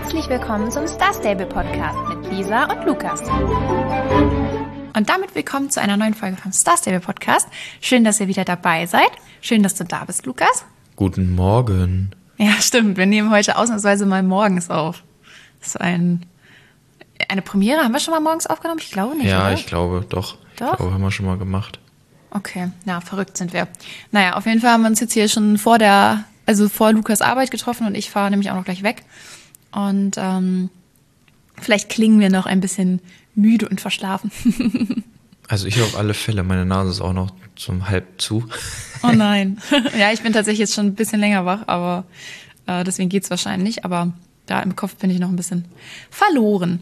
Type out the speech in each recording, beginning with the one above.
Herzlich willkommen zum Star Stable Podcast mit Lisa und Lukas. Und damit willkommen zu einer neuen Folge vom Star Stable Podcast. Schön, dass ihr wieder dabei seid. Schön, dass du da bist, Lukas. Guten Morgen. Ja, stimmt. Wir nehmen heute ausnahmsweise mal morgens auf. Das ist eine Premiere. Haben wir schon mal morgens aufgenommen? Ich glaube nicht, Ja, oder? ich glaube, doch. Ich glaube, haben wir schon mal gemacht. Okay, ja, verrückt sind wir. Naja, auf jeden Fall haben wir uns jetzt hier schon vor Lukas Arbeit getroffen und ich fahre nämlich auch noch gleich weg. Und vielleicht klingen wir noch ein bisschen müde und verschlafen. Also ich auf alle Fälle. Meine Nase ist auch noch zum halb zu. Oh nein. Ja, ich bin tatsächlich jetzt schon ein bisschen länger wach, aber deswegen geht's wahrscheinlich. Aber da im Kopf bin ich noch ein bisschen verloren.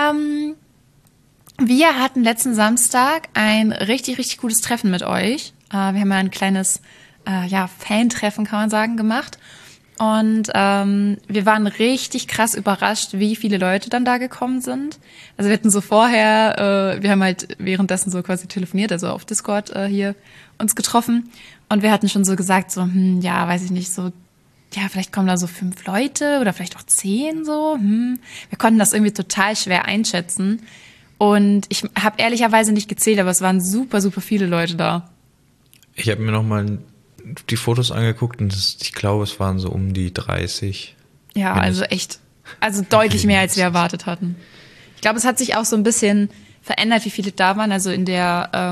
Wir hatten letzten Samstag ein richtig, richtig gutes Treffen mit euch. Wir haben ja ein kleines Fan-Treffen, kann man sagen, gemacht. Und wir waren richtig krass überrascht, wie viele Leute dann da gekommen sind. Also wir hatten so vorher, wir haben halt währenddessen so quasi telefoniert, also auf Discord hier uns getroffen. Und wir hatten schon so gesagt, so, weiß ich nicht, so, ja, vielleicht kommen da so 5 Leute oder vielleicht auch 10 so. Wir konnten das irgendwie total schwer einschätzen. Und ich habe ehrlicherweise nicht gezählt, aber es waren super, super viele Leute da. Ich habe mir nochmal die Fotos angeguckt und ich glaube, es waren so um die 30. Ja, also echt, deutlich mehr, als wir erwartet hatten. Ich glaube, es hat sich auch so ein bisschen verändert, wie viele da waren. Also in der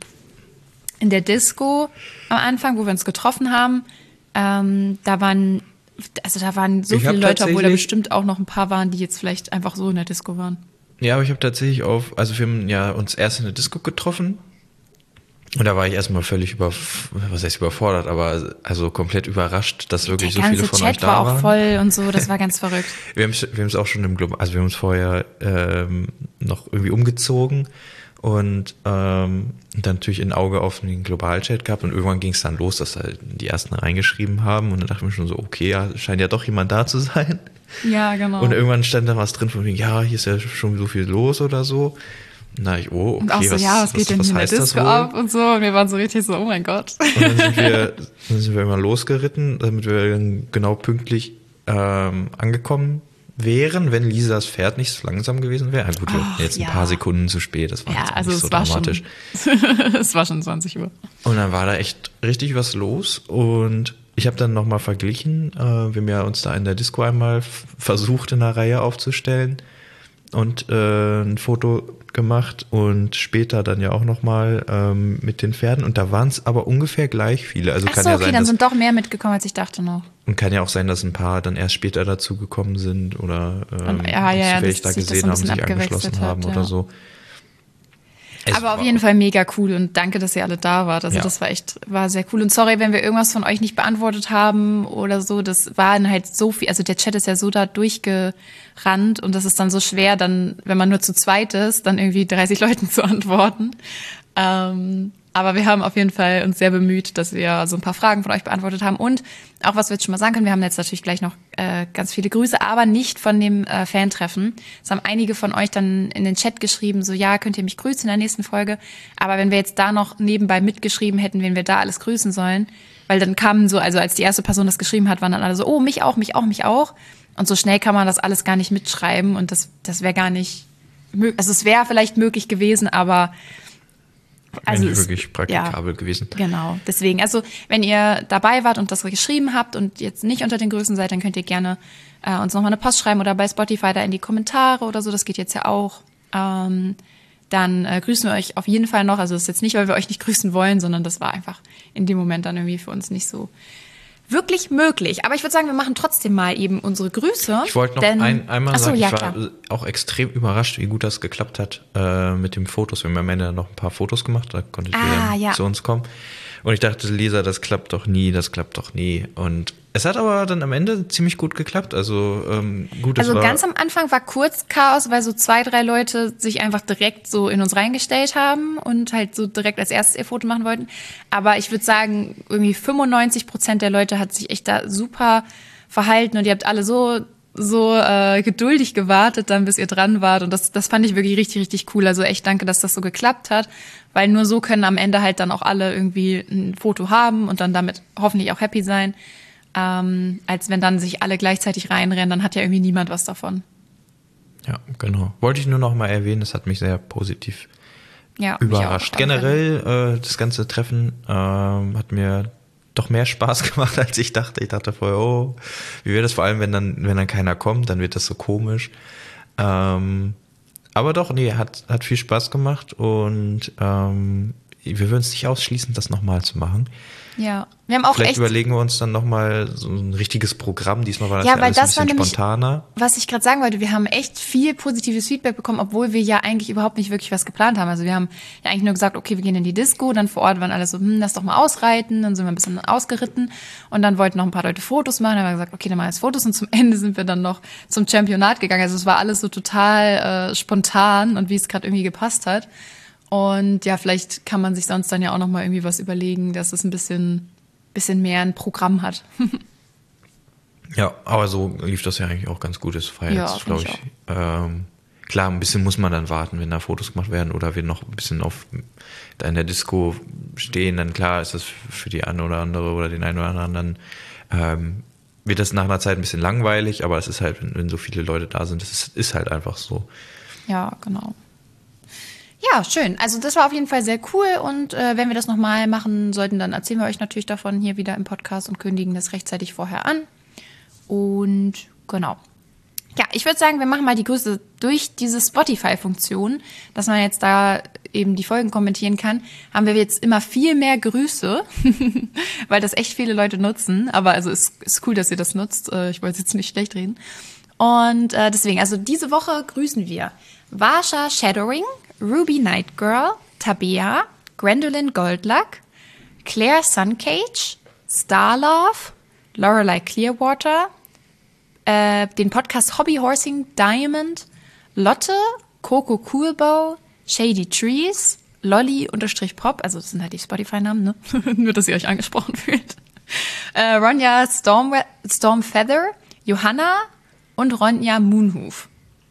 Disco am Anfang, wo wir uns getroffen haben, da waren so viele Leute, obwohl da bestimmt auch noch ein paar waren, die jetzt vielleicht einfach so in der Disco waren. Ja, aber ich habe tatsächlich wir haben ja uns erst in der Disco getroffen. Und da war ich erstmal völlig überfordert, aber also komplett überrascht, dass wirklich so viele von euch da waren. Der ganze Chat war auch voll und so, das war ganz verrückt. Wir haben es auch schon wir haben uns vorher noch irgendwie umgezogen und dann natürlich ein Auge auf den Globalchat gehabt und irgendwann ging es dann los, dass halt die ersten reingeschrieben haben und dann dachte ich mir schon so, okay, ja, scheint ja doch jemand da zu sein. Ja, genau. Und irgendwann stand da was drin von wegen, ja, hier ist ja schon so viel los oder so. Na, okay, und auch so, was geht denn in der Disco ab und so. Und wir waren so richtig so, oh mein Gott. Und dann sind wir immer losgeritten, damit wir dann genau pünktlich angekommen wären, wenn Lisas Pferd nicht so langsam gewesen wäre. Gut, wir waren jetzt ein paar Sekunden zu spät, das war jetzt nicht so dramatisch. Es war schon 20 Uhr. Und dann war da echt richtig was los und ich habe dann nochmal verglichen. Wir haben ja uns da in der Disco einmal versucht, in einer Reihe aufzustellen und ein Foto gemacht und später dann ja auch nochmal mit den Pferden und da waren es aber ungefähr gleich viele. Also kann ja sein, dann sind doch mehr mitgekommen, als ich dachte noch. Und kann ja auch sein, dass ein paar dann erst später dazu gekommen sind oder zufällig da gesehen haben, sich angeschlossen haben oder so. Aber auf jeden Fall mega cool und danke, dass ihr alle da wart. Also das war sehr cool. Und sorry, wenn wir irgendwas von euch nicht beantwortet haben oder so. Das waren halt so viel, also der Chat ist ja so da durchgerannt und das ist dann so schwer, dann, wenn man nur zu zweit ist, dann irgendwie 30 Leuten zu antworten. Aber wir haben auf jeden Fall uns sehr bemüht, dass wir so ein paar Fragen von euch beantwortet haben. Und auch, was wir jetzt schon mal sagen können, wir haben jetzt natürlich gleich noch ganz viele Grüße, aber nicht von dem Fan-Treffen. Es haben einige von euch dann in den Chat geschrieben, so, ja, könnt ihr mich grüßen in der nächsten Folge. Aber wenn wir jetzt da noch nebenbei mitgeschrieben hätten, wen wir da alles grüßen sollen, weil dann kamen so, also als die erste Person das geschrieben hat, waren dann alle so, oh, mich auch, mich auch, mich auch. Und so schnell kann man das alles gar nicht mitschreiben und das wäre gar nicht möglich. Also es wäre vielleicht möglich gewesen, aber also nicht wirklich praktikabel gewesen. Genau, deswegen, also wenn ihr dabei wart und das geschrieben habt und jetzt nicht unter den Grüßen seid, dann könnt ihr gerne uns nochmal eine Post schreiben oder bei Spotify da in die Kommentare oder so, das geht jetzt ja auch. Dann grüßen wir euch auf jeden Fall noch, also das ist jetzt nicht, weil wir euch nicht grüßen wollen, sondern das war einfach in dem Moment dann irgendwie für uns nicht so wirklich möglich. Aber ich würde sagen, wir machen trotzdem mal eben unsere Grüße. Ich wollte noch einmal sagen, ich war auch extrem überrascht, wie gut das geklappt hat mit den Fotos. Wir haben am Ende noch ein paar Fotos gemacht, da konntet ihr zu uns kommen. Und ich dachte, Lisa, das klappt doch nie. Und es hat aber dann am Ende ziemlich gut geklappt. Also ganz am Anfang war kurz Chaos, weil so 2, 3 Leute sich einfach direkt so in uns reingestellt haben und halt so direkt als erstes ihr Foto machen wollten. Aber ich würde sagen, irgendwie 95% der Leute hat sich echt da super verhalten und ihr habt alle so geduldig gewartet, dann bis ihr dran wart. Und das fand ich wirklich richtig, richtig cool. Also echt danke, dass das so geklappt hat, weil nur so können am Ende halt dann auch alle irgendwie ein Foto haben und dann damit hoffentlich auch happy sein. als wenn dann sich alle gleichzeitig reinrennen, dann hat ja irgendwie niemand was davon. Ja, genau. Wollte ich nur noch mal erwähnen, das hat mich sehr positiv überrascht. Generell, das ganze Treffen hat mir doch mehr Spaß gemacht, als ich dachte. Ich dachte vorher, wie wird das, vor allem, wenn dann keiner kommt, dann wird das so komisch. Aber doch, nee, hat viel Spaß gemacht und wir würden es nicht ausschließen, das nochmal zu machen. Ja, wir haben auch Vielleicht überlegen wir uns dann nochmal so ein richtiges Programm. Diesmal war das ja alles ein bisschen spontaner. Was ich gerade sagen wollte, wir haben echt viel positives Feedback bekommen, obwohl wir ja eigentlich überhaupt nicht wirklich was geplant haben. Also wir haben ja eigentlich nur gesagt, okay, wir gehen in die Disco, dann vor Ort waren alle so, lass doch mal ausreiten, dann sind wir ein bisschen ausgeritten und dann wollten noch ein paar Leute Fotos machen, dann haben wir gesagt, okay, dann machen wir jetzt Fotos und zum Ende sind wir dann noch zum Championat gegangen. Also es war alles so total spontan und wie es gerade irgendwie gepasst hat. Und ja, vielleicht kann man sich sonst dann ja auch noch mal irgendwie was überlegen, dass es ein bisschen mehr ein Programm hat. Ja, aber so lief das ja eigentlich auch ganz gut. Das war jetzt, glaube ich, klar, ein bisschen muss man dann warten, wenn da Fotos gemacht werden oder wir noch ein bisschen da in der Disco stehen, dann klar ist das für die eine oder andere oder den einen oder anderen wird das nach einer Zeit ein bisschen langweilig, aber es ist halt, wenn so viele Leute da sind, das ist halt einfach so. Ja, genau. Ja, schön. Also das war auf jeden Fall sehr cool und wenn wir das nochmal machen sollten, dann erzählen wir euch natürlich davon hier wieder im Podcast und kündigen das rechtzeitig vorher an. Und genau. Ja, ich würde sagen, wir machen mal die Grüße durch diese Spotify-Funktion, dass man jetzt da eben die Folgen kommentieren kann, haben wir jetzt immer viel mehr Grüße, weil das echt viele Leute nutzen. Aber also ist cool, dass ihr das nutzt. Ich wollte es jetzt nicht schlecht reden. Und deswegen, also diese Woche grüßen wir Varsha Shadowing, Ruby Nightgirl, Tabea, Gwendolyn Goldluck, Claire Suncage, Starlove, Lorelei Clearwater, den Podcast Hobby Horsing Diamond, Lotte, Coco Coolbow, Shady Trees, Lolly_Pop, also das sind halt die Spotify-Namen, ne? Nur, dass ihr euch angesprochen fühlt. Ronja Stormfeather, Johanna und Ronja Moonhoof.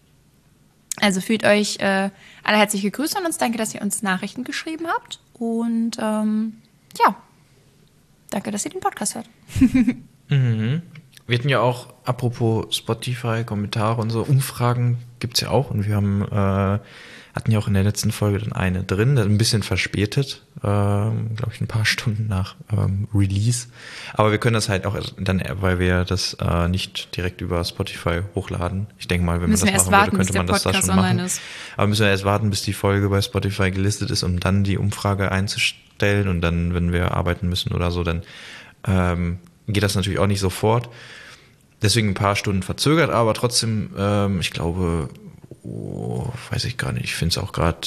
Also fühlt euch alle herzlich gegrüßt und uns danke, dass ihr uns Nachrichten geschrieben habt. Und ja, danke, dass ihr den Podcast hört. Mhm. Wir hatten ja auch, apropos Spotify, Kommentare und so, Umfragen gibt's ja auch. Und wir hatten ja auch in der letzten Folge dann eine drin, ein bisschen verspätet, glaube ich ein paar Stunden nach Release. Aber wir können das halt auch dann, weil wir das nicht direkt über Spotify hochladen. Ich denke mal, wenn man das machen würde, könnte man das da schon machen. Aber müssen wir erst warten, bis die Folge bei Spotify gelistet ist, um dann die Umfrage einzustellen. Und dann, wenn wir arbeiten müssen oder so, dann geht das natürlich auch nicht sofort. Deswegen ein paar Stunden verzögert, aber trotzdem, ich glaube, weiß ich gar nicht, ich finde es auch gerade,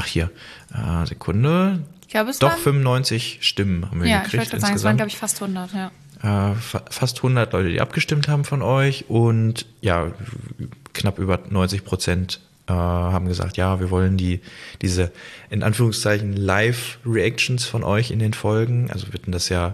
Sekunde. Ich glaube, es doch 95 Stimmen haben wir gekriegt. Ja, ich wollte sagen, es waren, glaube ich, fast 100, ja. Fast 100 Leute, die abgestimmt haben von euch und ja, knapp über 90% haben gesagt, ja, wir wollen diese, in Anführungszeichen, Live-Reactions von euch in den Folgen. Also wir hatten das ja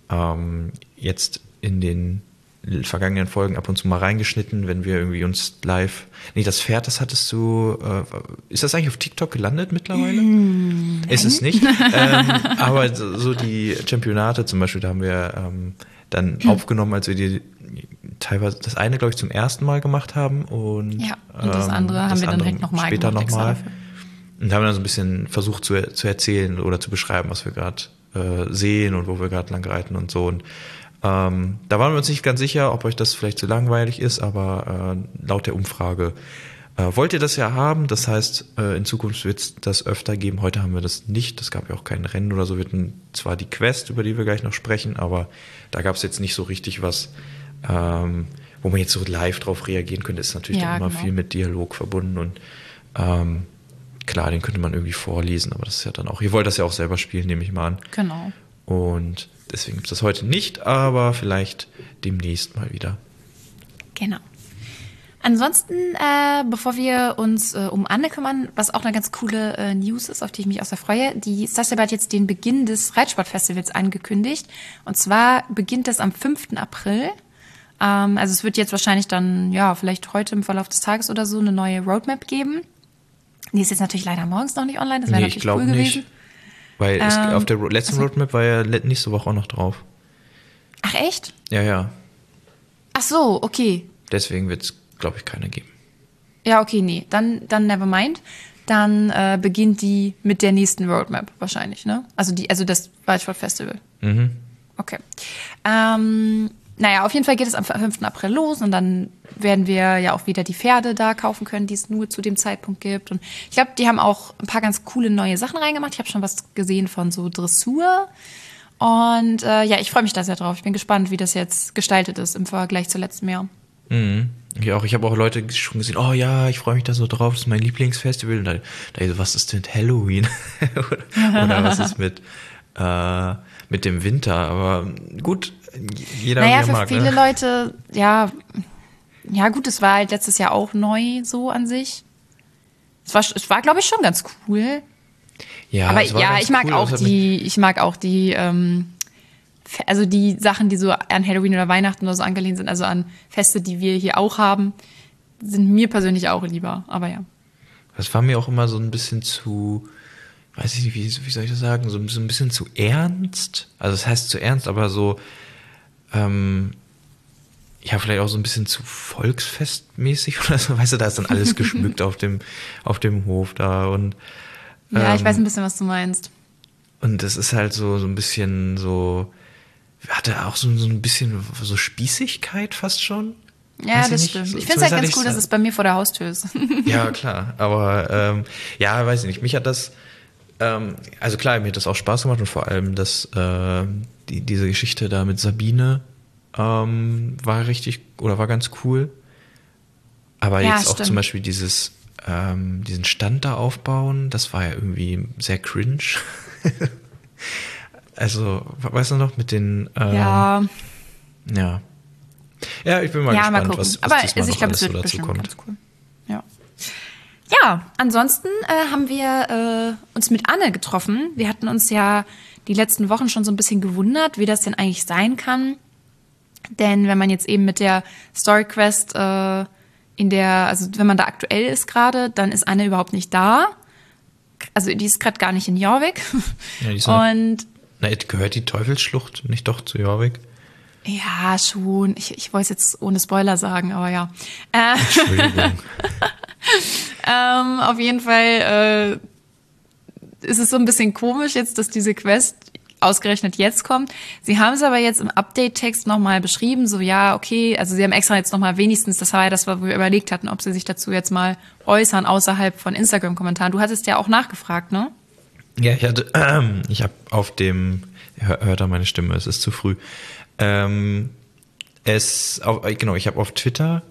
jetzt in den vergangenen Folgen ab und zu mal reingeschnitten, wenn wir irgendwie uns live... Nee, das Pferd, das hattest du... ist das eigentlich auf TikTok gelandet mittlerweile? Ist es nicht. Aber so die Championate zum Beispiel, da haben wir dann aufgenommen, als wir die teilweise das eine, glaube ich, zum ersten Mal gemacht haben. Und das andere haben wir dann direkt nochmal später nochmal. Und haben dann so ein bisschen versucht zu erzählen oder zu beschreiben, was wir gerade sehen und wo wir gerade lang reiten und so. Und da waren wir uns nicht ganz sicher, ob euch das vielleicht zu langweilig ist, aber laut der Umfrage wollt ihr das ja haben. Das heißt, in Zukunft wird es das öfter geben. Heute haben wir das nicht. Es gab ja auch kein Rennen oder so. Wir hatten zwar die Quest, über die wir gleich noch sprechen, aber da gab es jetzt nicht so richtig was, wo man jetzt so live drauf reagieren könnte. Ist natürlich dann immer viel mit Dialog verbunden und klar, den könnte man irgendwie vorlesen, aber das ist ja dann auch, ihr wollt das ja auch selber spielen, nehme ich mal an. Genau. Und deswegen gibt es das heute nicht, aber vielleicht demnächst mal wieder. Genau. Ansonsten, bevor wir uns um Anne kümmern, was auch eine ganz coole News ist, auf die ich mich auch sehr freue, die Starstable hat jetzt den Beginn des Reitsportfestivals angekündigt. Und zwar beginnt das am 5. April. Also es wird jetzt wahrscheinlich dann, ja, vielleicht heute im Verlauf des Tages oder so eine neue Roadmap geben. Die ist jetzt natürlich leider morgens noch nicht online, das wäre natürlich cool gewesen. Weil auf der letzten Roadmap war ja nächste Woche auch noch drauf. Ach, echt? Ja, ja. Ach so, okay. Deswegen wird es, glaube ich, keine geben. Ja, okay, nee. Dann never mind. Dann beginnt die mit der nächsten Roadmap wahrscheinlich, ne? Also das Waldsport Festival. Mhm. Okay. Naja, auf jeden Fall geht es am 5. April los und dann werden wir ja auch wieder die Pferde da kaufen können, die es nur zu dem Zeitpunkt gibt. Und ich glaube, die haben auch ein paar ganz coole neue Sachen reingemacht. Ich habe schon was gesehen von so Dressur. Und ja, ich freue mich da sehr drauf. Ich bin gespannt, wie das jetzt gestaltet ist im Vergleich zu letztem Jahr. Mhm. Ich auch. Ich habe auch Leute schon gesehen, oh ja, ich freue mich da so drauf, das ist mein Lieblingsfestival. Und da so, was ist denn Halloween? Oder was ist mit dem Winter? Aber gut, jeder naja, wie er mag. Für viele Leute, ja gut, es war halt letztes Jahr auch neu so an sich. Es war glaube ich, schon ganz cool. Ja, aber ja, ich mag cool. Auch die, also die Sachen, die so an Halloween oder Weihnachten oder so angelehnt sind, also an Feste, die wir hier auch haben, sind mir persönlich auch lieber, aber ja. Das war mir auch immer so ein bisschen zu, weiß ich nicht, wie soll ich das sagen, so ein bisschen zu ernst. Also das heißt zu ernst, aber so, ja, vielleicht auch so ein bisschen zu volksfestmäßig oder so, weißt du, da ist dann alles geschmückt auf dem Hof da und ja, ich weiß ein bisschen, was du meinst. Und das ist halt so ein bisschen so, hatte auch so ein bisschen so Spießigkeit fast schon. Ja, das stimmt. Ich finde es halt ganz cool, dass es bei mir vor der Haustür ist. Ja, klar. Aber ja, weiß ich nicht. Mich hat das, also klar, mir hat das auch Spaß gemacht und vor allem diese Geschichte da mit Sabine war ganz cool. Aber ja, jetzt auch zum Beispiel diesen Stand da aufbauen, das war ja irgendwie sehr cringe. Also, weißt du noch, mit den ja. Ja, ich bin mal gespannt, was diesmal noch alles so dazu kommt. Cool. Ja, ansonsten haben wir uns mit Anne getroffen. Wir hatten uns ja die letzten Wochen schon so ein bisschen gewundert, wie das denn eigentlich sein kann. Denn wenn man jetzt eben mit der Story Quest also wenn man da aktuell ist gerade, dann ist Anne überhaupt nicht da. Also die ist gerade gar nicht in Jorvik. Ja, gehört die Teufelsschlucht nicht doch zu Jorvik? Ja, schon. Ich wollte es jetzt ohne Spoiler sagen, aber ja. Entschuldigung. Auf jeden Fall ist es so ein bisschen komisch jetzt, dass diese Quest ausgerechnet jetzt kommt. Sie haben es aber jetzt im Update-Text nochmal beschrieben, so ja, okay, also sie haben extra jetzt nochmal wenigstens, das war ja das, was wir überlegt hatten, ob sie sich dazu jetzt mal äußern, außerhalb von Instagram-Kommentaren. Du hattest ja auch nachgefragt, ne? Ja, ich habe auf dem, hört da meine Stimme, es ist zu früh. Ich habe auf Twitter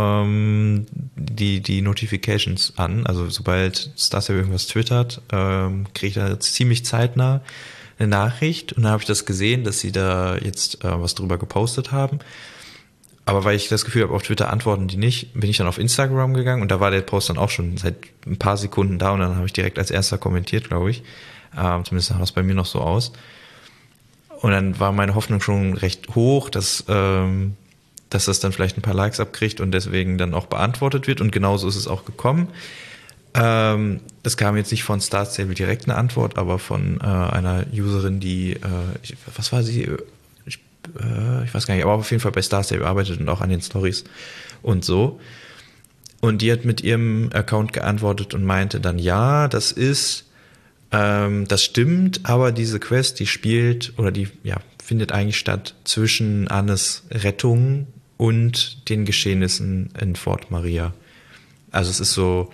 die Notifications an, also sobald Star Stable irgendwas twittert, kriege ich da ziemlich zeitnah eine Nachricht und dann habe ich das gesehen, dass sie da jetzt was drüber gepostet haben. Aber weil ich das Gefühl habe, auf Twitter antworten die nicht, bin ich dann auf Instagram gegangen und da war der Post dann auch schon seit ein paar Sekunden da und dann habe ich direkt als erster kommentiert, glaube ich. Zumindest sah das bei mir noch so aus. Und dann war meine Hoffnung schon recht hoch, dass das dann vielleicht ein paar Likes abkriegt und deswegen dann auch beantwortet wird und genauso ist es auch gekommen. Es kam jetzt nicht von Star Stable direkt eine Antwort, aber von einer Userin, die, was war sie? Ich weiß gar nicht, aber auf jeden Fall bei Star Stable arbeitet und auch an den Stories und so. Und die hat mit ihrem Account geantwortet und meinte dann, ja, das stimmt, aber diese Quest, die findet eigentlich statt zwischen Annes Rettung und den Geschehnissen in Fort Maria. Also es ist so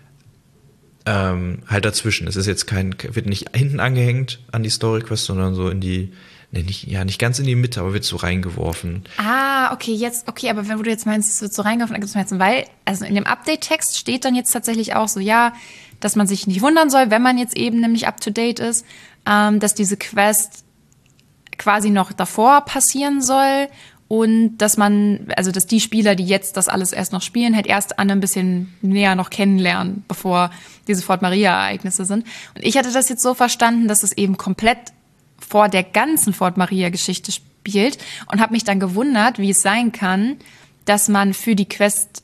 halt dazwischen. Es ist jetzt wird nicht hinten angehängt an die Story Quest, sondern so nicht ganz in die Mitte, aber wird so reingeworfen. Okay, aber wenn du jetzt meinst, es wird so reingeworfen, dann gibt es mir jetzt weil, also in dem Update-Text steht dann jetzt tatsächlich auch so, ja, dass man sich nicht wundern soll, wenn man jetzt eben nämlich up-to-date ist, dass diese Quest quasi noch davor passieren soll und dass dass die Spieler, die jetzt das alles erst noch spielen, halt erst Anne ein bisschen näher noch kennenlernen, bevor diese Fort Maria-Ereignisse sind. Und ich hatte das jetzt so verstanden, dass es eben komplett vor der ganzen Fort Maria-Geschichte spielt und habe mich dann gewundert, wie es sein kann, dass man für die Quest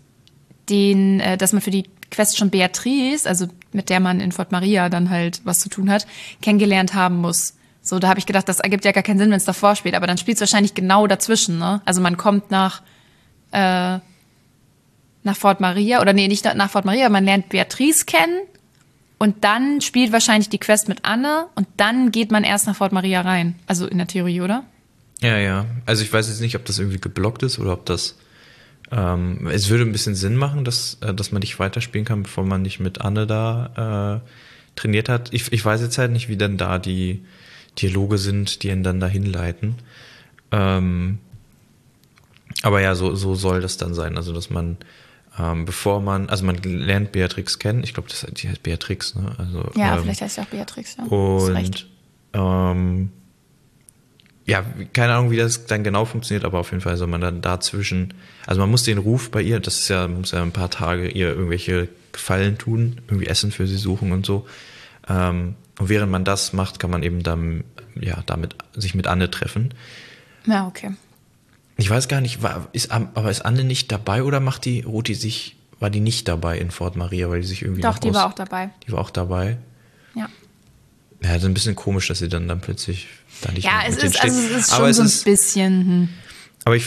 schon Beatrice, also mit der man in Fort Maria dann halt was zu tun hat, kennengelernt haben muss. So, da habe ich gedacht, das ergibt ja gar keinen Sinn, wenn es davor spielt. Aber dann spielt es wahrscheinlich genau dazwischen, ne? Also man kommt nach Fort Maria, oder nee, nicht nach Fort Maria, man lernt Beatrice kennen und dann spielt wahrscheinlich die Quest mit Anne und dann geht man erst nach Fort Maria rein. Also in der Theorie, oder? Ja. Also ich weiß jetzt nicht, ob das irgendwie geblockt ist oder ob das es würde ein bisschen Sinn machen, dass man nicht weiterspielen kann, bevor man nicht mit Anne da trainiert hat. Ich weiß jetzt halt nicht, wie denn da die Dialoge sind, die ihn dann dahin leiten. Aber ja, so soll das dann sein. Also, dass man, man lernt Beatrix kennen. Ich glaube, die heißt Beatrix, ne? Also, ja, vielleicht heißt sie auch Beatrix, ja. Und, ja, keine Ahnung, wie das dann genau funktioniert, aber auf jeden Fall soll man dann dazwischen, also man muss den Ruf bei ihr, muss ja ein paar Tage ihr irgendwelche Gefallen tun, irgendwie Essen für sie suchen und so. Und während man das macht, kann man eben dann, damit sich mit Anne treffen. Ja, okay. Ich weiß gar nicht, ist Anne nicht dabei oder war die nicht dabei in Fort Maria, weil die sich irgendwie Doch, die war auch dabei. Die war auch dabei? Ja. Ja, das ist ein bisschen komisch, dass sie dann plötzlich da nicht mehr mit denen steht. Ja, es ist schon aber so ein bisschen. Aber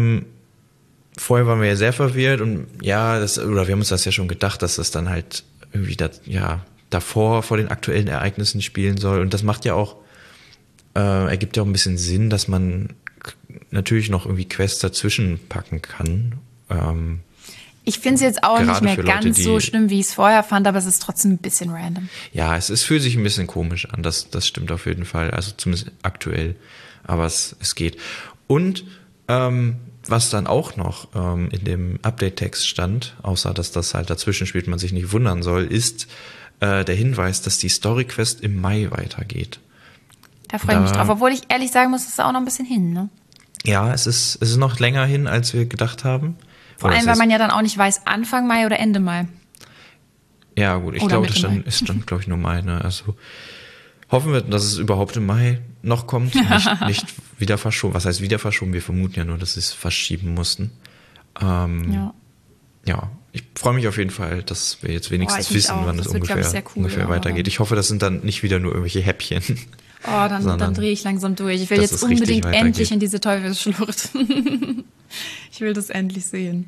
vorher waren wir ja sehr verwirrt und ja, wir haben uns das ja schon gedacht, dass das dann halt irgendwie davor vor den aktuellen Ereignissen spielen soll. Und das macht ja auch, ergibt ja auch ein bisschen Sinn, dass man natürlich noch irgendwie Quests dazwischen packen kann. Ich finde es jetzt auch nicht mehr ganz so schlimm, wie ich es vorher fand, aber es ist trotzdem ein bisschen random. Ja, es fühlt sich ein bisschen komisch an, das stimmt auf jeden Fall, also zumindest aktuell, aber es geht. Und was dann auch noch in dem Update-Text stand, außer dass das halt dazwischen spielt, man sich nicht wundern soll, ist der Hinweis, dass die Story-Quest im Mai weitergeht. Da freue ich mich drauf, obwohl ich ehrlich sagen muss, es ist auch noch ein bisschen hin, ne? Ja, es ist noch länger hin, als wir gedacht haben. Vor allem, weil man ja dann auch nicht weiß, Anfang Mai oder Ende Mai. Ja, gut, ich glaube, das stand, glaube ich, nur Mai. Ne? Also hoffen wir, dass es überhaupt im Mai noch kommt, nicht wieder verschoben. Was heißt wieder verschoben? Wir vermuten ja nur, dass sie es verschieben mussten. Ja, ich freue mich auf jeden Fall, dass wir jetzt wenigstens wissen, wann es ungefähr weitergeht. Ich hoffe, das sind dann nicht wieder nur irgendwelche Häppchen. Oh, dann drehe ich langsam durch. Ich will jetzt unbedingt endlich in diese Teufelsschlucht. Ich will das endlich sehen.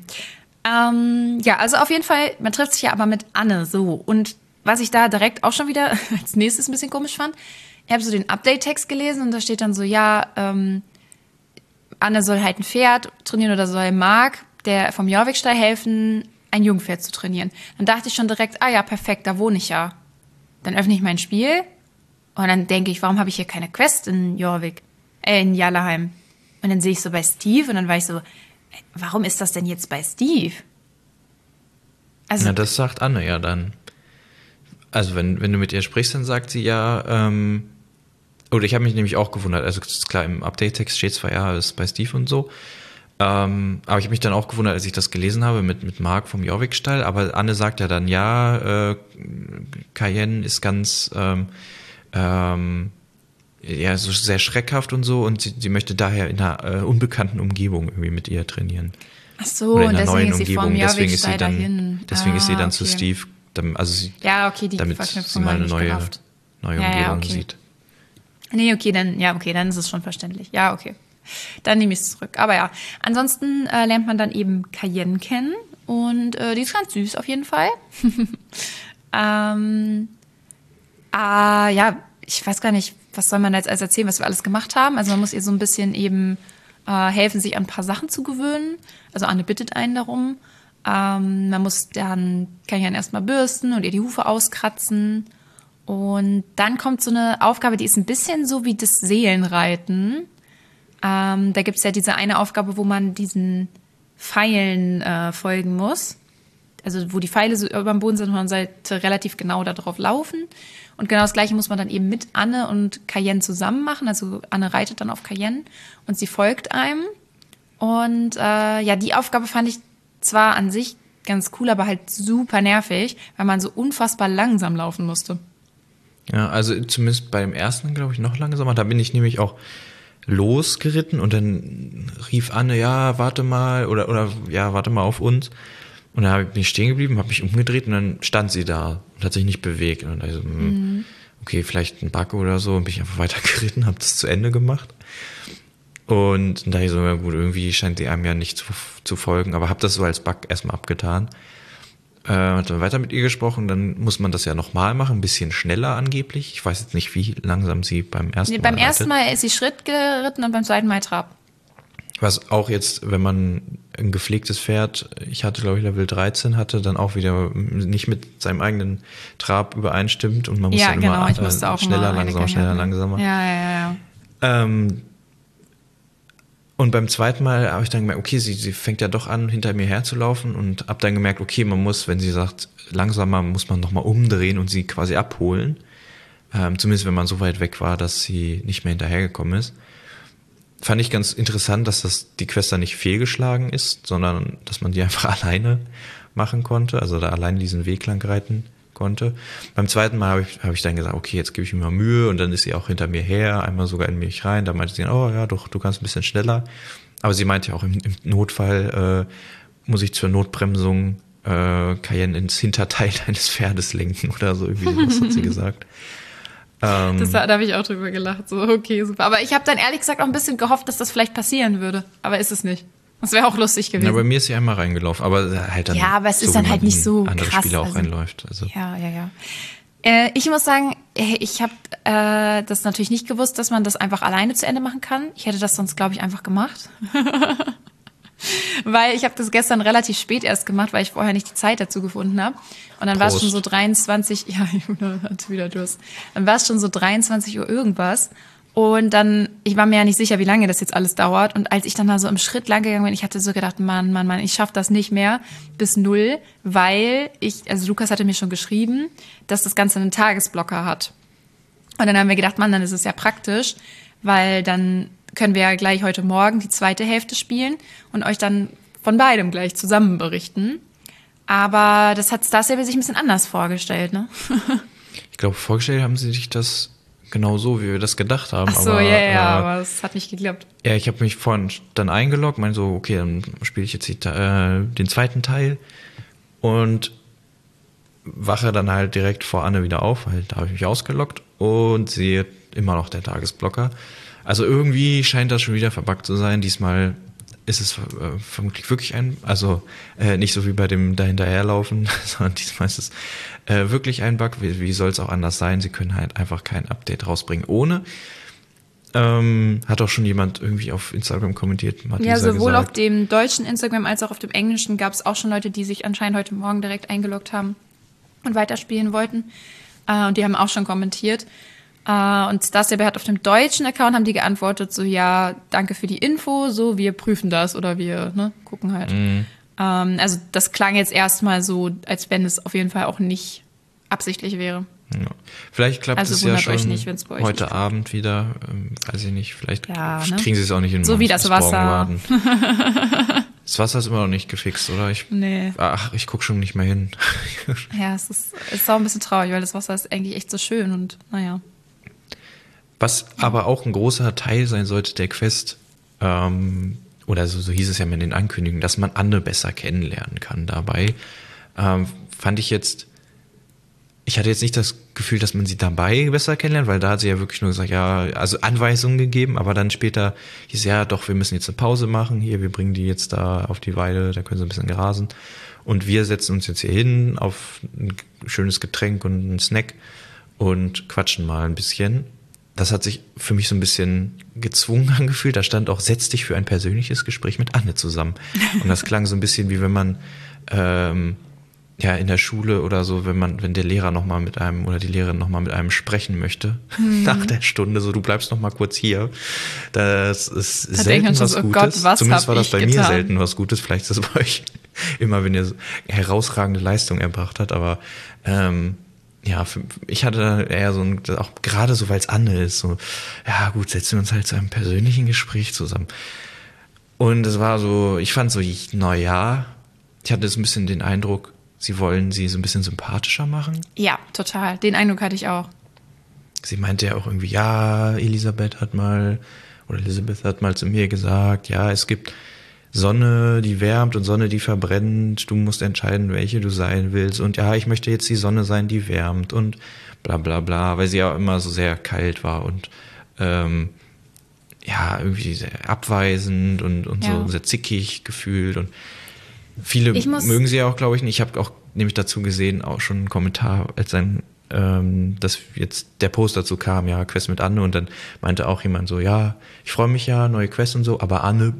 Also auf jeden Fall, man trifft sich ja aber mit Anne so. Und was ich da direkt auch schon wieder als nächstes ein bisschen komisch fand, ich habe so den Update-Text gelesen und da steht dann so, Anne soll halt ein Pferd trainieren oder soll Marc, der vom Jorvikstall, helfen, ein Jungpferd zu trainieren. Dann dachte ich schon direkt, ja, perfekt, da wohne ich ja. Dann öffne ich mein Spiel und dann denke ich, warum habe ich hier keine Quest in Jarlaheim? Und dann sehe ich so bei Steve und dann war ich so, warum ist das denn jetzt bei Steve? Also, ja, das sagt Anne ja dann. Also wenn du mit ihr sprichst, dann sagt sie ja, oder ich habe mich nämlich auch gewundert, also klar, im Update-Text steht zwar ja, ist bei Steve und so, aber ich habe mich dann auch gewundert, als ich das gelesen habe mit Marc vom Jorvikstall, aber Anne sagt ja dann, Cayenne ist ganz so sehr schreckhaft und so und sie möchte daher in einer unbekannten Umgebung irgendwie mit ihr trainieren. Ach so, und deswegen ist sie vom Jorvikstall dahin. Deswegen ist sie dann zu Steve, damit sie mal eine neue Umgebung sieht. Nee, okay, dann ist es schon verständlich. Ja, okay. Dann nehme ich es zurück. Aber ja, ansonsten lernt man dann eben Cayenne kennen und die ist ganz süß auf jeden Fall. Ich weiß gar nicht, was soll man jetzt alles erzählen, was wir alles gemacht haben. Also man muss ihr so ein bisschen eben helfen, sich an ein paar Sachen zu gewöhnen. Also Anne bittet einen darum. Man muss dann Cayenne erstmal bürsten und ihr die Hufe auskratzen. Und dann kommt so eine Aufgabe, die ist ein bisschen so wie das Seelenreiten. Da gibt es ja diese eine Aufgabe, wo man diesen Pfeilen folgen muss. Also wo die Pfeile so über dem Boden sind und man sollte relativ genau da drauf laufen. Und genau das Gleiche muss man dann eben mit Anne und Cayenne zusammen machen. Also Anne reitet dann auf Cayenne und sie folgt einem. Und die Aufgabe fand ich zwar an sich ganz cool, aber halt super nervig, weil man so unfassbar langsam laufen musste. Ja, also zumindest bei dem ersten, glaube ich, noch langsamer. Da bin ich nämlich auch losgeritten und dann rief Anne, warte mal auf uns. Und dann bin ich stehen geblieben, habe mich umgedreht und dann stand sie da und hat sich nicht bewegt. Und dann dachte ich so, okay, vielleicht ein Bug oder so, und bin ich einfach weitergeritten, habe das zu Ende gemacht. Und da ich so, ja gut, irgendwie scheint die einem ja nicht zu folgen, aber habe das so als Bug erstmal abgetan. Hat dann weiter mit ihr gesprochen, dann muss man das ja nochmal machen, ein bisschen schneller angeblich. Ich weiß jetzt nicht, wie langsam sie beim ersten Mal beim ersten Mal ist sie Schritt geritten und beim zweiten Mal Trab. Was auch jetzt, wenn man ein gepflegtes Pferd, ich hatte glaube ich Level 13 hatte, dann auch wieder nicht mit seinem eigenen Trab übereinstimmt und man muss dann immer schneller, langsamer. Ja. Und beim zweiten Mal habe ich dann gemerkt, okay, sie fängt ja doch an, hinter mir herzulaufen und habe dann gemerkt, okay, man muss, wenn sie sagt, langsamer, muss man nochmal umdrehen und sie quasi abholen. Zumindest wenn man so weit weg war, dass sie nicht mehr hinterhergekommen ist. Fand ich ganz interessant, dass die Quest dann nicht fehlgeschlagen ist, sondern dass man die einfach alleine machen konnte, also da alleine diesen Weg lang reiten konnte. Beim zweiten Mal habe ich dann gesagt, okay, jetzt gebe ich mir mal Mühe, und dann ist sie auch hinter mir her, einmal sogar in mich rein, da meinte sie, oh ja, doch, du kannst ein bisschen schneller. Aber sie meinte ja auch, im Notfall muss ich zur Notbremsung Cayenne ins Hinterteil eines Pferdes lenken oder so, irgendwie sowas hat sie gesagt. Da habe ich auch drüber gelacht, so okay, super. Aber ich habe dann ehrlich gesagt auch ein bisschen gehofft, dass das vielleicht passieren würde, aber ist es nicht. Das wäre auch lustig gewesen. Ja, bei mir ist sie einmal reingelaufen, aber halt dann. Ja, aber es ist dann halt nicht so andere krass. Spieler auch reinläuft. Also. Ja. Ich muss sagen, ich habe das natürlich nicht gewusst, dass man das einfach alleine zu Ende machen kann. Ich hätte das sonst, glaube ich, einfach gemacht. Weil ich habe das gestern relativ spät erst gemacht, weil ich vorher nicht die Zeit dazu gefunden habe. Und dann war es schon so 23, ja, Juna hat wieder Durst. Dann war es schon so 23 Uhr irgendwas. Und dann, ich war mir ja nicht sicher, wie lange das jetzt alles dauert. Und als ich dann da so im Schritt lang gegangen bin, ich hatte so gedacht, Mann, ich schaffe das nicht mehr bis 0, weil also Lukas hatte mir schon geschrieben, dass das Ganze einen Tagesblocker hat. Und dann haben wir gedacht, dann ist es ja praktisch, weil dann können wir ja gleich heute Morgen die zweite Hälfte spielen und euch dann von beidem gleich zusammen berichten. Aber das hat Starsable sich ein bisschen anders vorgestellt, ne? Ich glaube, vorgestellt haben sie sich das genau so, wie wir das gedacht haben. Ach so, aber, aber es hat nicht geklappt. Ja, ich habe mich vorhin dann eingeloggt, meine so, okay, dann spiele ich jetzt den zweiten Teil und wache dann halt direkt vor Anne wieder auf, weil da habe ich mich ausgeloggt und sehe immer noch der Tagesblocker. Also irgendwie scheint das schon wieder verbuggt zu sein. Diesmal ist es vermutlich wirklich nicht so wie bei dem dahinterherlaufen, sondern diesmal ist es wirklich ein Bug. Wie soll es auch anders sein? Sie können halt einfach kein Update rausbringen ohne. Hat auch schon jemand irgendwie auf Instagram kommentiert. Ja, sowohl auf dem deutschen Instagram als auch auf dem englischen gab es auch schon Leute, die sich anscheinend heute Morgen direkt eingeloggt haben und weiterspielen wollten. Und die haben auch schon kommentiert. Und Starsable hat auf dem deutschen Account, haben die geantwortet, so ja, danke für die Info, so wir prüfen das oder wir gucken halt. Also das klang jetzt erstmal so, als wenn es auf jeden Fall auch nicht absichtlich wäre. Ja. Vielleicht klappt es ja schon nicht, heute Abend wieder, weiß ich nicht, vielleicht kriegen sie es auch nicht in so wie das Wasser. Das Wasser ist immer noch nicht gefixt, oder? Nee. Ach, ich gucke schon nicht mehr hin. Ja, es ist auch ein bisschen traurig, weil das Wasser ist eigentlich echt so schön und naja. Was aber auch ein großer Teil sein sollte der Quest, oder so hieß es ja in den Ankündigungen, dass man Anne besser kennenlernen kann dabei. Fand ich jetzt, ich hatte jetzt nicht das Gefühl, dass man sie dabei besser kennenlernt, weil da hat sie ja wirklich nur gesagt, ja, also Anweisungen gegeben, aber dann später hieß ja doch, wir müssen jetzt eine Pause machen, hier, wir bringen die jetzt da auf die Weide, da können sie ein bisschen grasen. Und wir setzen uns jetzt hier hin auf ein schönes Getränk und einen Snack und quatschen mal ein bisschen. Das hat sich für mich so ein bisschen gezwungen angefühlt. Da stand auch, setz dich für ein persönliches Gespräch mit Anne zusammen. Und das klang so ein bisschen wie wenn man in der Schule oder so, wenn der Lehrer nochmal mit einem oder die Lehrerin nochmal mit einem sprechen möchte, nach der Stunde, so du bleibst nochmal kurz hier. Das ist selten was Gutes. Gott, was zumindest war das bei getan? Mir selten was Gutes. Vielleicht ist das bei euch immer, wenn ihr so herausragende Leistung erbracht habt, aber ich hatte eher so auch gerade so, weil es Anne ist, so, ja gut, setzen wir uns halt zu einem persönlichen Gespräch zusammen. Und es war so, ich fand so, ich hatte so ein bisschen den Eindruck, sie wollen sie so ein bisschen sympathischer machen. Ja, total. Den Eindruck hatte ich auch. Sie meinte ja auch irgendwie, ja, Elisabeth hat mal zu mir gesagt, ja, es gibt Sonne, die wärmt und Sonne, die verbrennt. Du musst entscheiden, welche du sein willst. Und ja, ich möchte jetzt die Sonne sein, die wärmt und bla bla bla, weil sie ja immer so sehr kalt war und ja, irgendwie sehr abweisend und so sehr zickig gefühlt. Und viele mögen sie ja auch, glaube ich, nicht. Ich habe auch nämlich dazu gesehen, auch schon einen Kommentar, als dass jetzt der Post dazu kam, ja, Quest mit Anne, und dann meinte auch jemand so, ja, ich freue mich ja, neue Quest und so, aber Anne,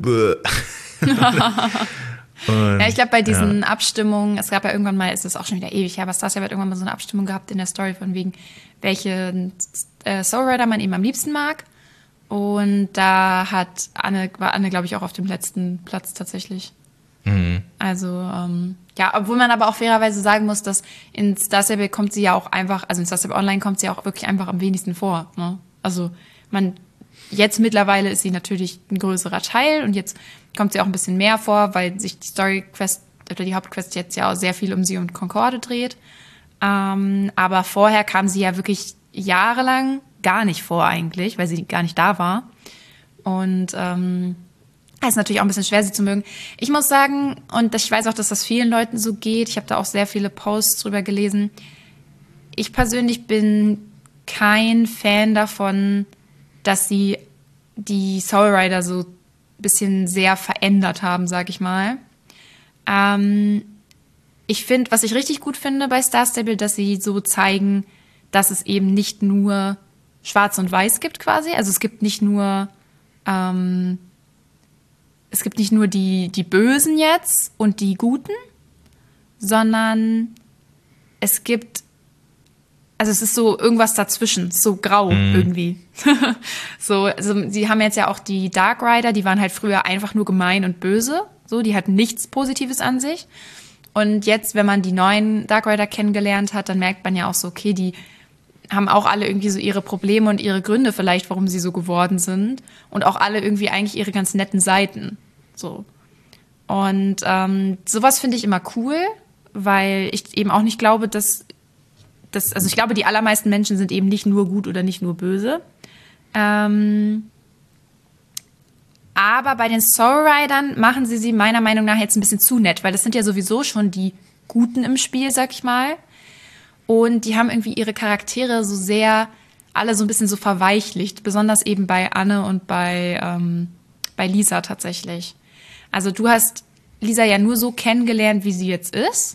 ja, ich glaube, bei diesen Abstimmungen, es gab ja irgendwann mal, ist das auch schon wieder ewig, aber Stasia hat irgendwann mal so eine Abstimmung gehabt in der Story von wegen, welche Soul Rider man eben am liebsten mag. Und da war Anne, glaube ich, auch auf dem letzten Platz tatsächlich. Mhm. Also, obwohl man aber auch fairerweise sagen muss, dass in Star Stable kommt sie ja auch einfach, also in Star Stable Online kommt sie ja auch wirklich einfach am wenigsten vor. Ne? Also, jetzt mittlerweile ist sie natürlich ein größerer Teil und jetzt kommt sie auch ein bisschen mehr vor, weil sich die Story-Quest oder die Hauptquest jetzt ja auch sehr viel um sie und Concorde dreht. Aber vorher kam sie ja wirklich jahrelang gar nicht vor eigentlich, weil sie gar nicht da war. Und es ist natürlich auch ein bisschen schwer, sie zu mögen. Ich muss sagen, und ich weiß auch, dass das vielen Leuten so geht, ich habe da auch sehr viele Posts drüber gelesen, ich persönlich bin kein Fan davon, dass sie die Soul Rider so ein bisschen sehr verändert haben, sag ich mal. Ich finde, was ich richtig gut finde bei Star Stable, dass sie so zeigen, dass es eben nicht nur Schwarz und Weiß gibt quasi. Also es gibt nicht nur die Bösen jetzt und die Guten, sondern es ist so irgendwas dazwischen, so grau irgendwie. Also sie haben jetzt ja auch die Dark Rider, die waren halt früher einfach nur gemein und böse, so, die hatten nichts Positives an sich. Und jetzt, wenn man die neuen Dark Rider kennengelernt hat, dann merkt man ja auch so, okay, die haben auch alle irgendwie so ihre Probleme und ihre Gründe vielleicht, warum sie so geworden sind. Und auch alle irgendwie eigentlich ihre ganz netten Seiten. So. Und sowas finde ich immer cool, weil ich eben auch nicht glaube, also ich glaube, die allermeisten Menschen sind eben nicht nur gut oder nicht nur böse. Aber bei den Soul Riders machen sie meiner Meinung nach jetzt ein bisschen zu nett, weil das sind ja sowieso schon die Guten im Spiel, sag ich mal. Und die haben irgendwie ihre Charaktere so sehr, alle so ein bisschen so verweichlicht. Besonders eben bei Anne und bei Lisa tatsächlich. Also du hast Lisa ja nur so kennengelernt, wie sie jetzt ist.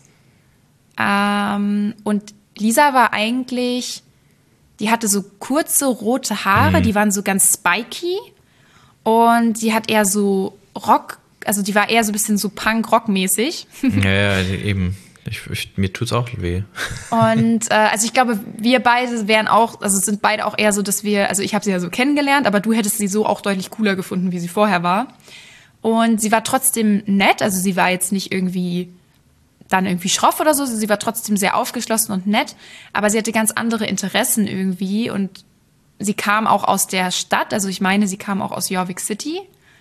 Und Lisa war eigentlich, die hatte so kurze rote Haare, die waren so ganz spiky. Und sie hat eher so Rock, also die war eher so ein bisschen so Punk-Rock-mäßig. Ja, eben. Mir tut's auch weh. Und also ich glaube, wir beide wären auch, also sind beide auch eher so, dass also ich habe sie ja so kennengelernt, aber du hättest sie so auch deutlich cooler gefunden, wie sie vorher war. Und sie war trotzdem nett, also sie war jetzt nicht irgendwie schroff oder so, sie war trotzdem sehr aufgeschlossen und nett, aber sie hatte ganz andere Interessen irgendwie und sie kam auch aus der Stadt, also ich meine, sie kam auch aus Jorvik City.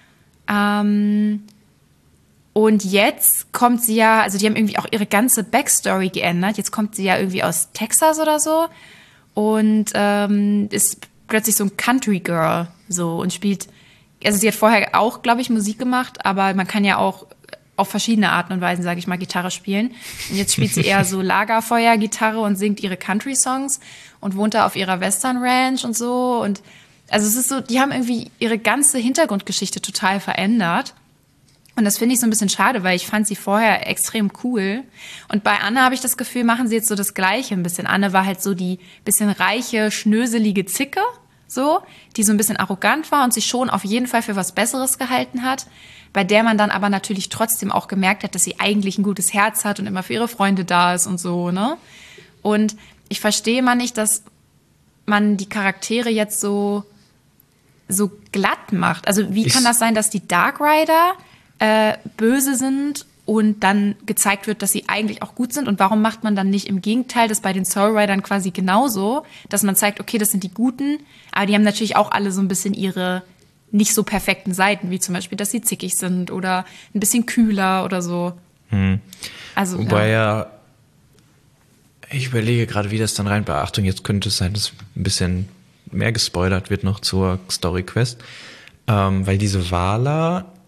Und jetzt kommt sie ja, also die haben irgendwie auch ihre ganze Backstory geändert. Jetzt kommt sie ja irgendwie aus Texas oder so und ist plötzlich so ein Country Girl so und spielt, also sie hat vorher auch, glaube ich, Musik gemacht, aber man kann ja auch auf verschiedene Arten und Weisen, sage ich mal, Gitarre spielen. Und jetzt spielt sie eher so Lagerfeuer-Gitarre und singt ihre Country-Songs und wohnt da auf ihrer Western Ranch und so. Und also es ist so, die haben irgendwie ihre ganze Hintergrundgeschichte total verändert. Und das finde ich so ein bisschen schade, weil ich fand sie vorher extrem cool. Und bei Anne habe ich das Gefühl, machen sie jetzt so das Gleiche ein bisschen. Anne war halt so die bisschen reiche, schnöselige Zicke, so, die so ein bisschen arrogant war und sich schon auf jeden Fall für was Besseres gehalten hat, bei der man dann aber natürlich trotzdem auch gemerkt hat, dass sie eigentlich ein gutes Herz hat und immer für ihre Freunde da ist und so, ne? Und ich verstehe mal nicht, dass man die Charaktere jetzt so glatt macht. Also wie kann das sein, dass die Dark Rider böse sind und dann gezeigt wird, dass sie eigentlich auch gut sind? Und warum macht man dann nicht im Gegenteil das bei den Soul Riders quasi genauso, dass man zeigt, okay, das sind die Guten, aber die haben natürlich auch alle so ein bisschen ihre nicht so perfekten Seiten, wie zum Beispiel, dass sie zickig sind oder ein bisschen kühler oder so. Also, wobei ich überlege gerade, wie das dann rein, Beachtung, jetzt könnte es sein, dass ein bisschen mehr gespoilert wird noch zur Story Quest, weil diese Vala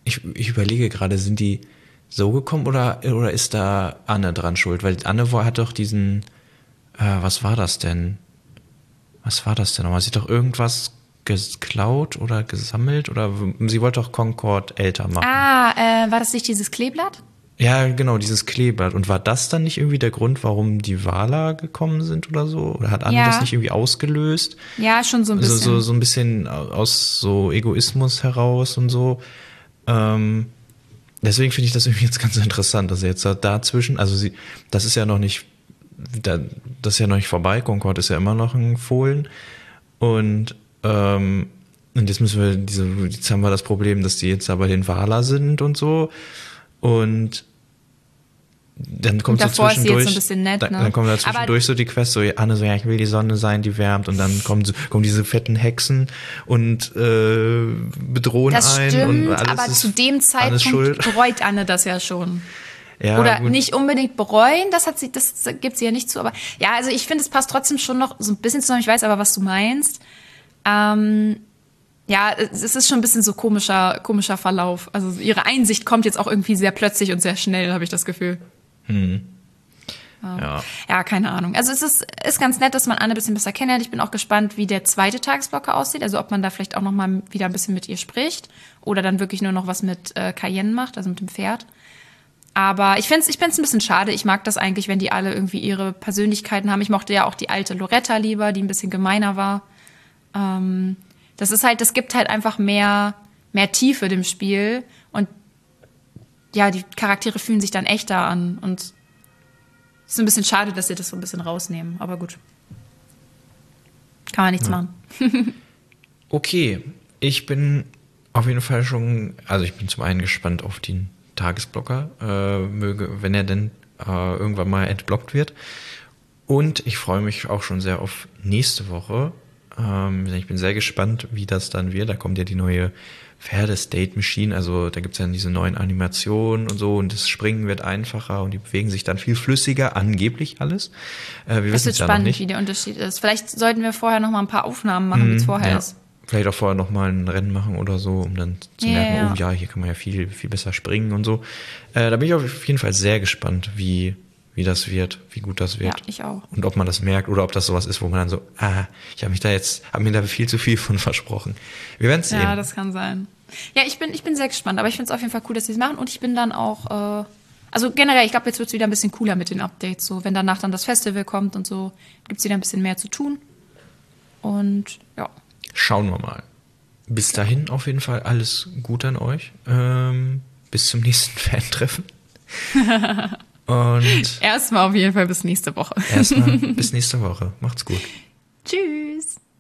ich überlege gerade, sind die so gekommen oder ist da Anne dran schuld? Weil Anne hat doch diesen, was war das denn? Was war das denn nochmal? Sie hat doch irgendwas geklaut oder gesammelt oder sie wollte doch Concord älter machen. War das nicht dieses Kleeblatt? Ja, genau, dieses Kleeblatt. Und war das dann nicht irgendwie der Grund, warum die Wala gekommen sind oder so? Oder hat Anne das nicht irgendwie ausgelöst? Ja, schon so ein bisschen. So ein bisschen aus so Egoismus heraus und so. Deswegen finde ich das irgendwie jetzt ganz interessant, dass er jetzt dazwischen, also das ist ja noch nicht, das ist ja noch nicht vorbei, Concord ist ja immer noch ein Fohlen. Und jetzt müssen wir, jetzt haben wir das Problem, dass die jetzt da bei den Wala sind und so. Und dann kommt so zwischendurch, so ein bisschen nett, dann kommt da zwischendurch so die Quest, so Anne so, ja, ich will die Sonne sein, die wärmt, und dann kommen diese fetten Hexen und bedrohen das einen. Stimmt, und alles aber ist zu dem Zeitpunkt bereut Anne das ja schon. Ja, oder gut. nicht unbedingt bereuen, das gibt sie ja nicht zu, aber ja, also ich finde, es passt trotzdem schon noch so ein bisschen zusammen, ich weiß aber, was du meinst. Ja, es ist schon ein bisschen so komischer Verlauf. Also ihre Einsicht kommt jetzt auch irgendwie sehr plötzlich und sehr schnell, habe ich das Gefühl. Ja, keine Ahnung. Also es ist ganz nett, dass man Anne ein bisschen besser kennenlernt. Ich bin auch gespannt, wie der zweite Tagesblocker aussieht. Also ob man da vielleicht auch noch mal wieder ein bisschen mit ihr spricht oder dann wirklich nur noch was mit Cayenne macht, also mit dem Pferd. Aber ich find's ein bisschen schade. Ich mag das eigentlich, wenn die alle irgendwie ihre Persönlichkeiten haben. Ich mochte ja auch die alte Loretta lieber, die ein bisschen gemeiner war. Das gibt halt einfach mehr Tiefe dem Spiel. Und ja, die Charaktere fühlen sich dann echter an. Und es ist ein bisschen schade, dass sie das so ein bisschen rausnehmen. Aber gut. Kann man nichts machen. Okay, ich bin auf jeden Fall schon, also ich bin zum einen gespannt auf den Tagesblocker, wenn er denn irgendwann mal entblockt wird. Und ich freue mich auch schon sehr auf nächste Woche. Ich bin sehr gespannt, wie das dann wird. Da kommt ja die neue Pferde-State-Machine. Also da gibt es ja diese neuen Animationen und so. Und das Springen wird einfacher und die bewegen sich dann viel flüssiger, angeblich alles. Wir wissen es ja noch nicht, wie der Unterschied ist. Vielleicht sollten wir vorher noch mal ein paar Aufnahmen machen, wie es vorher ist. Vielleicht auch vorher noch mal ein Rennen machen oder so, um dann zu merken, oh ja, hier kann man ja viel, viel besser springen und so. Da bin ich auf jeden Fall sehr gespannt, wie das wird, wie gut das wird. Ja, ich auch. Und ob man das merkt oder ob das sowas ist, wo man dann so, ich habe mir da viel zu viel von versprochen. Wir werden es sehen. Ja, das kann sein. Ja, ich bin sehr gespannt, aber ich finde es auf jeden Fall cool, dass sie es machen, und ich bin dann auch, also generell, ich glaube, jetzt wird es wieder ein bisschen cooler mit den Updates, so, wenn danach dann das Festival kommt und so, gibt es wieder ein bisschen mehr zu tun. Und ja. Schauen wir mal. Bis dahin auf jeden Fall alles gut an euch. Bis zum nächsten Fan-Treffen. Und erstmal auf jeden Fall bis nächste Woche. Erstmal bis nächste Woche. Macht's gut. Tschüss.